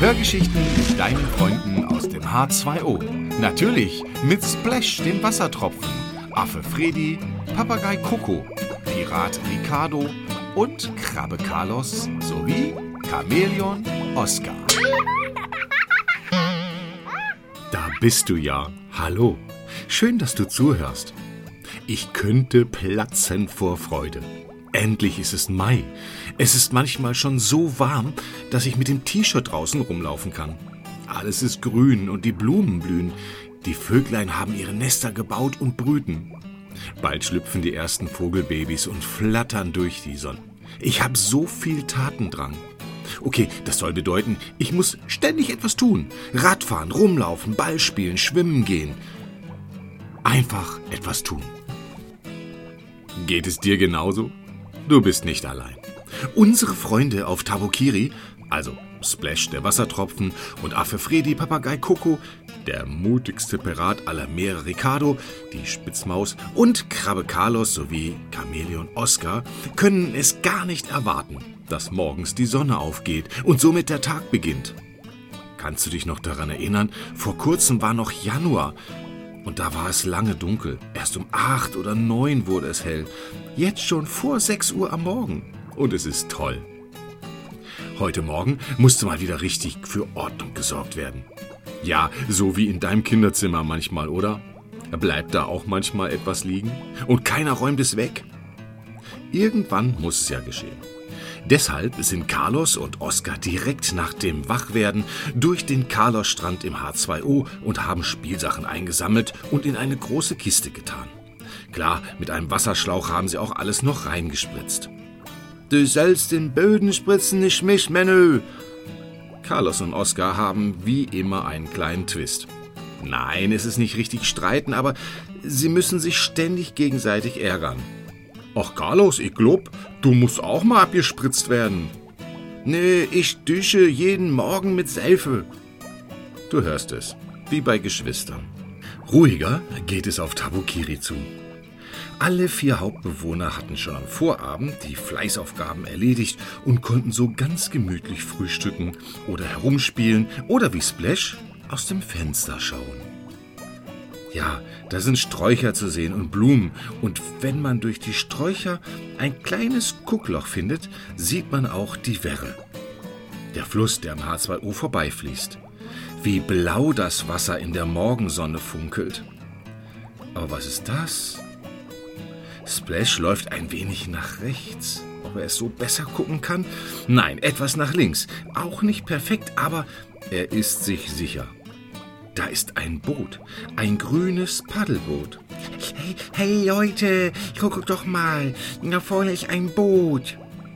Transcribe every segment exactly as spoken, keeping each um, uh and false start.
Hörgeschichten mit deinen Freunden aus dem H zwei O. Natürlich mit Splash, dem Wassertropfen, Affe Fredi, Papagei Coco, Pirat Ricardo und Krabbe Carlos sowie Chamäleon Oscar. Da bist du ja. Hallo. Schön, dass du zuhörst. Ich könnte platzen vor Freude. Endlich ist es Mai. Es ist manchmal schon so warm, dass ich mit dem T-Shirt draußen rumlaufen kann. Alles ist grün und die Blumen blühen. Die Vöglein haben ihre Nester gebaut und brüten. Bald schlüpfen die ersten Vogelbabys und flattern durch die Sonne. Ich habe so viel Tatendrang. Okay, das soll bedeuten, ich muss ständig etwas tun. Radfahren, rumlaufen, Ball spielen, schwimmen gehen. Einfach etwas tun. Geht es dir genauso? Du bist nicht allein. Unsere Freunde auf Tabukiri, also Splash, der Wassertropfen, und Affe Fredi, Papagei Coco, der mutigste Pirat aller Meere Ricardo, die Spitzmaus und Krabbe Carlos sowie Chamäleon Oscar, können es gar nicht erwarten, dass morgens die Sonne aufgeht und somit der Tag beginnt. Kannst du dich noch daran erinnern? Vor kurzem war noch Januar. Und da war es lange dunkel. Erst um acht oder neun wurde es hell. Jetzt schon vor sechs Uhr am Morgen. Und es ist toll. Heute Morgen musste mal wieder richtig für Ordnung gesorgt werden. Ja, so wie in deinem Kinderzimmer manchmal, oder? Bleibt da auch manchmal etwas liegen? Und keiner räumt es weg? Irgendwann muss es ja geschehen. Deshalb sind Carlos und Oscar direkt nach dem Wachwerden durch den Carlos-Strand im H zwei O und haben Spielsachen eingesammelt und in eine große Kiste getan. Klar, mit einem Wasserschlauch haben sie auch alles noch reingespritzt. Du sollst den Böden spritzen, nicht mich, Menü! Carlos und Oscar haben wie immer einen kleinen Twist. Nein, es ist nicht richtig streiten, aber sie müssen sich ständig gegenseitig ärgern. Ach Carlos, ich glaub, du musst auch mal abgespritzt werden. Nee, ich dusche jeden Morgen mit Seife. Du hörst es, wie bei Geschwistern. Ruhiger geht es auf Tabukiri zu. Alle vier Hauptbewohner hatten schon am Vorabend die Fleißaufgaben erledigt und konnten so ganz gemütlich frühstücken oder herumspielen oder wie Splash aus dem Fenster schauen. Ja, da sind Sträucher zu sehen und Blumen. Und wenn man durch die Sträucher ein kleines Guckloch findet, sieht man auch die Werre. Der Fluss, der am H zwei O vorbeifließt. Wie blau das Wasser in der Morgensonne funkelt. Aber was ist das? Splash läuft ein wenig nach rechts. Ob er es so besser gucken kann? Nein, etwas nach links. Auch nicht perfekt, aber er ist sich sicher. Da ist ein Boot, ein grünes Paddelboot. Hey, hey Leute, guck doch mal, da vorne ist ein Boot.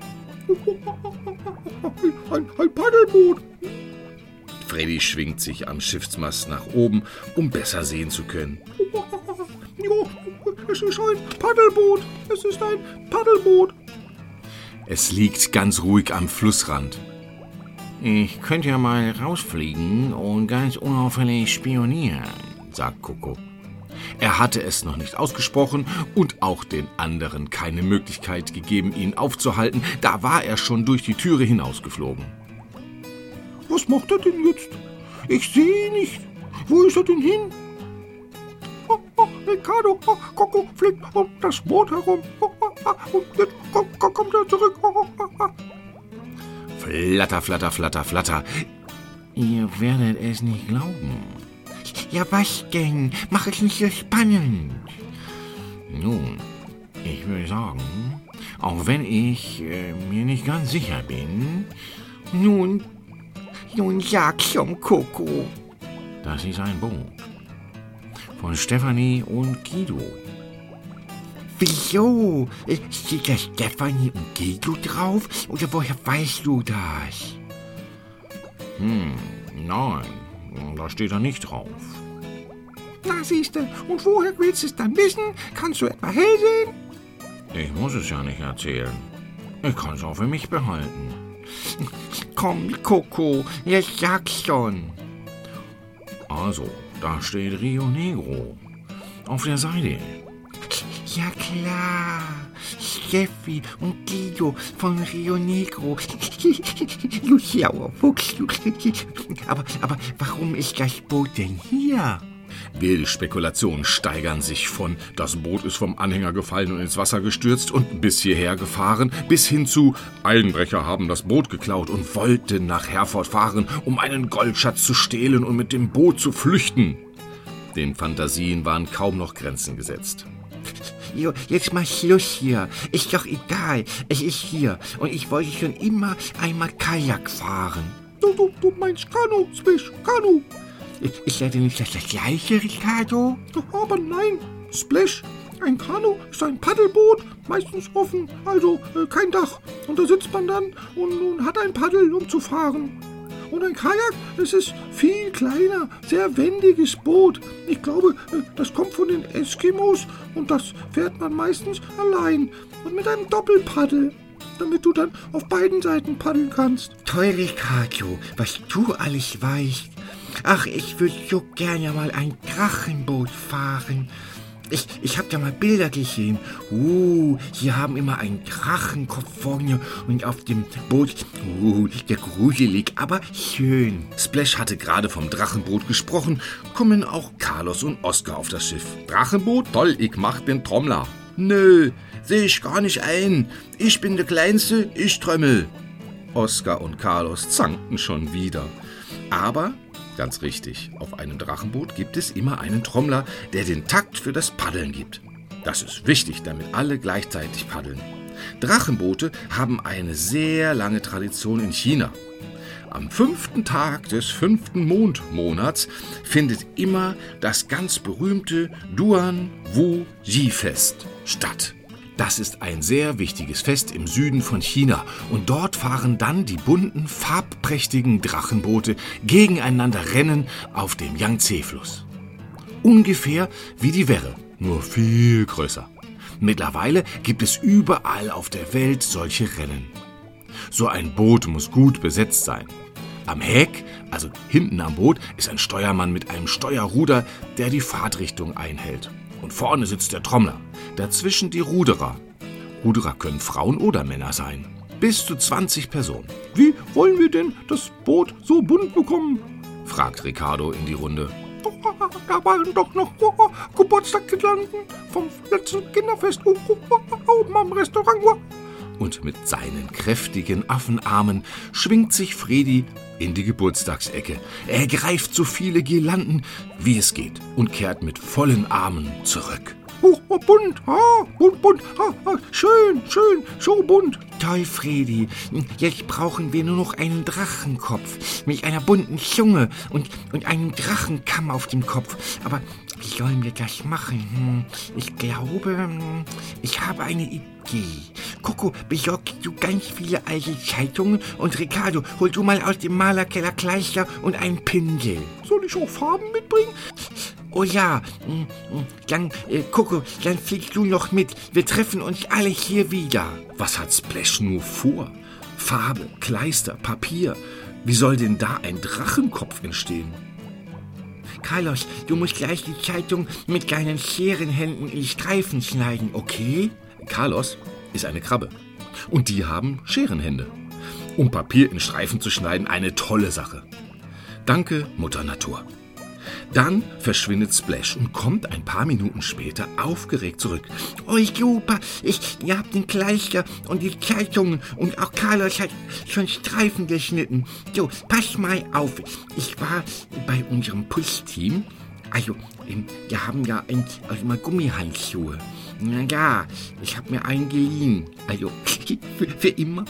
Ein, ein Paddelboot. Freddy schwingt sich am Schiffsmast nach oben, um besser sehen zu können. Ja, es ist ein Paddelboot, es ist ein Paddelboot. Es liegt ganz ruhig am Flussrand. Ich könnte ja mal rausfliegen und ganz unauffällig spionieren, sagt Coco. Er hatte es noch nicht ausgesprochen und auch den anderen keine Möglichkeit gegeben, ihn aufzuhalten. Da war er schon durch die Türe hinausgeflogen. Was macht er denn jetzt? Ich sehe ihn nicht. Wo ist er denn hin? Oh, oh, Ricardo, oh, Coco fliegt um das Boot herum. Oh, oh, oh, und jetzt kommt, kommt er zurück. Oh, oh, oh. Flatter, flatter, flatter, flatter. Ihr werdet es nicht glauben. Ja, was denn? Mach es nicht so spannend. Nun, ich würde sagen, auch wenn ich äh, mir nicht ganz sicher bin, nun, nun sag schon, Coco. Das ist ein Boot. Von Stefanie und Guido. Wieso? Steht da Stefanie und Guido drauf? Oder woher weißt du das? Hm, nein, da steht er nicht drauf. Na siehste, und woher willst du es dann wissen? Kannst du etwa hell sehen? Ich muss es ja nicht erzählen. Ich kann es auch für mich behalten. Komm, Coco, jetzt sag's schon. Also, da steht Rio Negro. Auf der Seite. Ja klar, Steffi und Guido von Rio Negro. Du schlauer Fuchs. Aber, aber warum ist das Boot denn hier? Wilde Spekulationen steigern sich von das Boot ist vom Anhänger gefallen und ins Wasser gestürzt und bis hierher gefahren, bis hin zu Einbrecher haben das Boot geklaut und wollten nach Herford fahren, um einen Goldschatz zu stehlen und mit dem Boot zu flüchten. Den Fantasien waren kaum noch Grenzen gesetzt. Jo, jetzt mal Schluss hier. Ist doch egal. Es ist hier. Und ich wollte schon immer einmal Kajak fahren. Du, du, du meinst Kanu, Splish, Kanu. Ist ja denn nicht das, das gleiche, Ricardo? Aber nein, Splish. Ein Kanu ist ein Paddelboot, meistens offen, also äh, kein Dach. Und da sitzt man dann und, und hat ein Paddel, um zu fahren. Und ein Kajak, es ist viel kleiner, sehr wendiges Boot. Ich glaube, das kommt von den Eskimos und das fährt man meistens allein und mit einem Doppelpaddel, damit du dann auf beiden Seiten paddeln kannst. Toll, Ricardo, was du alles weißt. Ach, ich würde so gerne mal ein Drachenboot fahren. Ich, ich habe da mal Bilder gesehen. Uh, hier haben immer einen Drachenkopf vorne und auf dem Boot, uh, der gruselig, aber schön. Splash hatte gerade vom Drachenboot gesprochen, kommen auch Carlos und Oskar auf das Schiff. Drachenboot? Toll, ich mach den Trommler. Nö, seh ich gar nicht ein. Ich bin der Kleinste, ich trömmel. Oskar und Carlos zankten schon wieder. Aber ganz richtig, auf einem Drachenboot gibt es immer einen Trommler, der den Takt für das Paddeln gibt. Das ist wichtig, damit alle gleichzeitig paddeln. Drachenboote haben eine sehr lange Tradition in China. Am fünften Tag des fünften Mondmonats findet immer das ganz berühmte Duan Wu Ji Fest statt. Das ist ein sehr wichtiges Fest im Süden von China und dort fahren dann die bunten, farbprächtigen Drachenboote gegeneinander Rennen auf dem Yangtze-Fluss. Ungefähr wie die Werre, nur viel größer. Mittlerweile gibt es überall auf der Welt solche Rennen. So ein Boot muss gut besetzt sein. Am Heck, also hinten am Boot, ist ein Steuermann mit einem Steuerruder, der die Fahrtrichtung einhält. Und vorne sitzt der Trommler, dazwischen die Ruderer. Ruderer können Frauen oder Männer sein. Bis zu zwanzig Personen. Wie wollen wir denn das Boot so bunt bekommen? Fragt Ricardo in die Runde. Da waren doch noch Geburtstagsgedanken vom letzten Kinderfest oben am Restaurant. Und mit seinen kräftigen Affenarmen schwingt sich Fredi in die Geburtstagsecke. Er greift so viele Girlanden, wie es geht, und kehrt mit vollen Armen zurück. Oh, oh, bunt, ah, bunt, bunt, ah, ah, schön, schön, so bunt. Toll, Fredi. Jetzt brauchen wir nur noch einen Drachenkopf mit einer bunten Zunge und, und einem Drachenkamm auf dem Kopf. Aber wie sollen wir das machen? Hm, ich glaube, ich habe eine Idee. Coco, besorgst du ganz viele alte Zeitungen und Ricardo, hol du mal aus dem Malerkeller Kleister und einen Pinsel. Soll ich auch Farben mitbringen? Oh ja, dann, äh, Coco, dann fliegst du noch mit. Wir treffen uns alle hier wieder. Was hat Splash nur vor? Farbe, Kleister, Papier. Wie soll denn da ein Drachenkopf entstehen? Carlos, du musst gleich die Zeitung mit deinen Scherenhänden in Streifen schneiden, okay? Carlos ist eine Krabbe. Und die haben Scherenhände. Um Papier in Streifen zu schneiden, eine tolle Sache. Danke, Mutter Natur. Dann verschwindet Splash und kommt ein paar Minuten später aufgeregt zurück. Oh, super, ich, ihr habt den Kleister und die Zeitungen und auch Carlos hat schon Streifen geschnitten. So, pass mal auf, ich war bei unserem Putzteam, also, wir haben ja ein, also mal Gummihandschuhe. Na ja, ich habe mir einen geliehen. Also, für, für immer.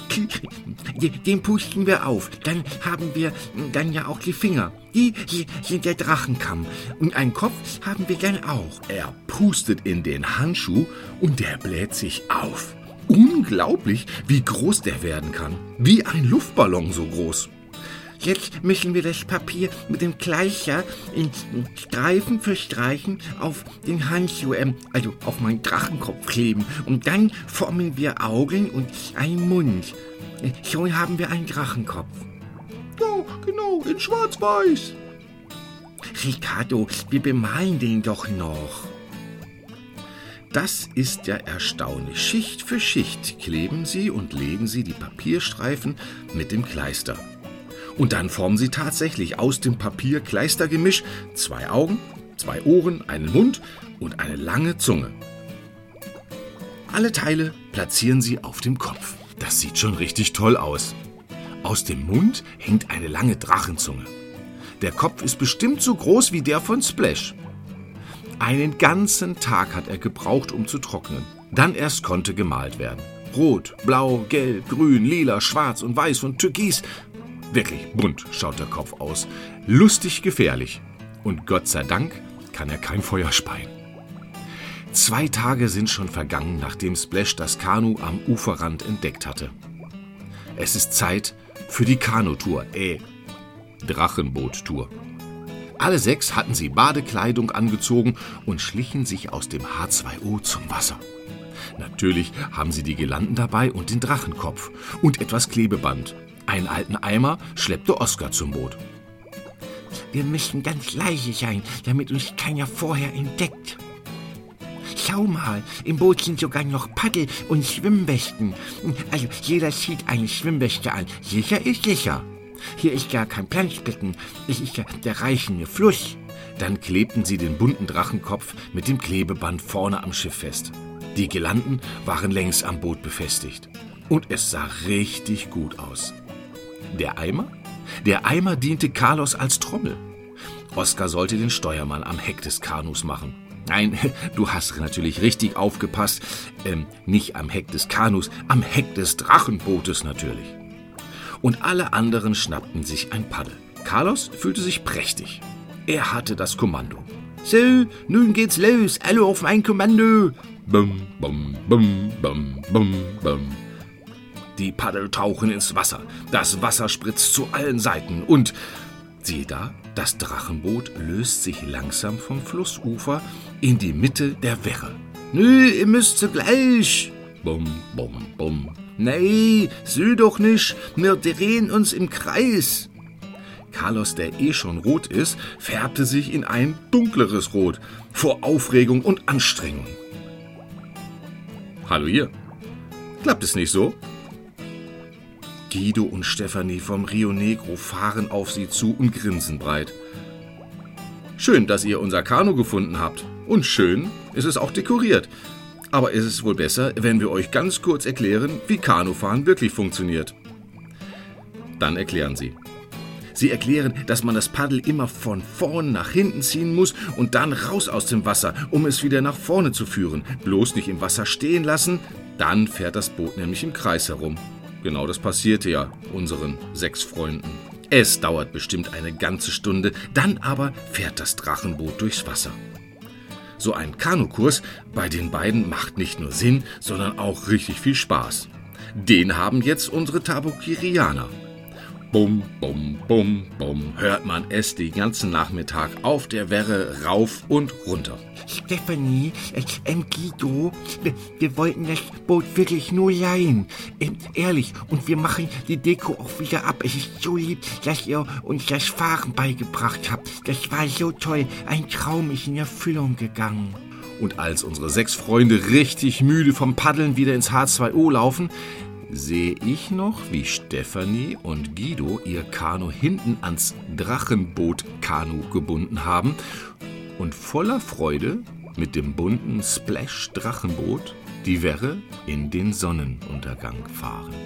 Den pusten wir auf. Dann haben wir dann ja auch die Finger. Die hier sind der Drachenkamm. Und einen Kopf haben wir dann auch. Er pustet in den Handschuh und der bläht sich auf. Unglaublich, wie groß der werden kann. Wie ein Luftballon so groß. Jetzt müssen wir das Papier mit dem Kleister in Streifen für Streifen auf den Handschuh, ähm, also auf meinen Drachenkopf kleben. Und dann formen wir Augen und einen Mund. Schon haben wir einen Drachenkopf. Ja, genau, in schwarz-weiß. Ricardo, wir bemalen den doch noch. Das ist ja erstaunlich. Schicht für Schicht kleben sie und legen sie die Papierstreifen mit dem Kleister. Und dann formen sie tatsächlich aus dem Papier-Kleistergemisch zwei Augen, zwei Ohren, einen Mund und eine lange Zunge. Alle Teile platzieren sie auf dem Kopf. Das sieht schon richtig toll aus. Aus dem Mund hängt eine lange Drachenzunge. Der Kopf ist bestimmt so groß wie der von Splash. Einen ganzen Tag hat er gebraucht, um zu trocknen. Dann erst konnte gemalt werden. Rot, blau, gelb, grün, lila, schwarz und weiß und türkis. Wirklich bunt schaut der Kopf aus. Lustig gefährlich. Und Gott sei Dank kann er kein Feuer speien. Zwei Tage sind schon vergangen, nachdem Splash das Kanu am Uferrand entdeckt hatte. Es ist Zeit für die Kanutour, äh, Drachenboot-Tour. Alle sechs hatten sie Badekleidung angezogen und schlichen sich aus dem H zwei O zum Wasser. Natürlich haben sie die Girlanden dabei und den Drachenkopf und etwas Klebeband. Einen alten Eimer schleppte Oskar zum Boot. Wir müssen ganz leise sein, damit uns keiner vorher entdeckt. Schau mal, im Boot sind sogar noch Paddel- und Schwimmwesten. Also jeder zieht eine Schwimmweste an. Sicher ist sicher. Hier ist ja kein Planschbecken, es ist ja der reichende Fluss. Dann klebten sie den bunten Drachenkopf mit dem Klebeband vorne am Schiff fest. Die Girlanden waren längst am Boot befestigt. Und es sah richtig gut aus. Der Eimer? Der Eimer diente Carlos als Trommel. Oskar sollte den Steuermann am Heck des Kanus machen. Nein, du hast natürlich richtig aufgepasst. Ähm, nicht am Heck des Kanus, am Heck des Drachenbootes natürlich. Und alle anderen schnappten sich ein Paddel. Carlos fühlte sich prächtig. Er hatte das Kommando. So, nun geht's los. Alle auf mein Kommando. Bum, bum, bum, bum, bum, bum. Die Paddel tauchen ins Wasser. Das Wasser spritzt zu allen Seiten. Und siehe da, das Drachenboot löst sich langsam vom Flussufer in die Mitte der Werre. Nö, ihr müsst zugleich. Bum, bum, bum. Nein, so doch nicht. Wir drehen uns im Kreis. Carlos, der eh schon rot ist, färbte sich in ein dunkleres Rot vor Aufregung und Anstrengung. Hallo hier. Klappt es nicht so? Guido und Stefanie vom Rio Negro fahren auf sie zu und grinsen breit. Schön, dass ihr unser Kanu gefunden habt. Und schön ist es auch dekoriert. Aber ist es wohl besser, wenn wir euch ganz kurz erklären, wie Kanufahren wirklich funktioniert. Dann erklären sie. Sie erklären, dass man das Paddel immer von vorn nach hinten ziehen muss und dann raus aus dem Wasser, um es wieder nach vorne zu führen. Bloß nicht im Wasser stehen lassen, dann fährt das Boot nämlich im Kreis herum. Genau das passierte ja unseren sechs Freunden. Es dauert bestimmt eine ganze Stunde, dann aber fährt das Drachenboot durchs Wasser. So ein Kanukurs bei den beiden macht nicht nur Sinn, sondern auch richtig viel Spaß. Den haben jetzt unsere Tabukirianer. Bum, bum, bum, bum, hört man es den ganzen Nachmittag auf der Werre rauf und runter. Stefanie, äh, ähm, Guido, wir, wir wollten das Boot wirklich nur leihen. Ähm, ehrlich, und wir machen die Deko auch wieder ab. Es ist so lieb, dass ihr uns das Fahren beigebracht habt. Das war so toll. Ein Traum ist in Erfüllung gegangen. Und als unsere sechs Freunde richtig müde vom Paddeln wieder ins H zwei O laufen, sehe ich noch, wie Stefanie und Guido ihr Kanu hinten ans Drachenboot-Kanu gebunden haben und voller Freude mit dem bunten Splash-Drachenboot die Werre in den Sonnenuntergang fahren.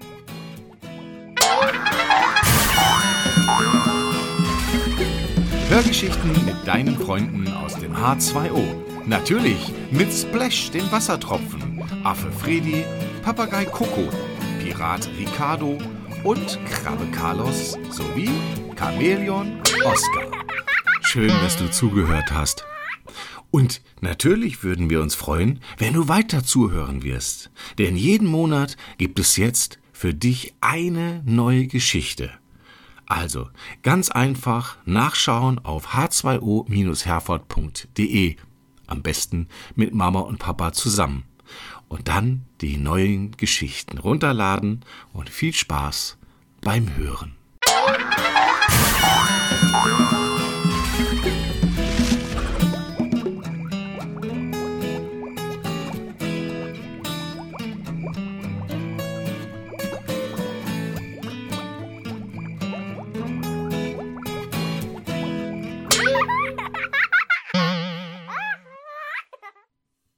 Hörgeschichten mit deinen Freunden aus dem H zwei O. Natürlich mit Splash, dem Wassertropfen, Affe Fredi, Papagei Coco, Pirat Ricardo und Krabbe Carlos sowie Chamäleon Oskar. Schön, dass du zugehört hast. Und natürlich würden wir uns freuen, wenn du weiter zuhören wirst. Denn jeden Monat gibt es jetzt für dich eine neue Geschichte. Also ganz einfach nachschauen auf h zwei o herford punkt de. Am besten mit Mama und Papa zusammen. Und dann die neuen Geschichten runterladen und viel Spaß beim Hören.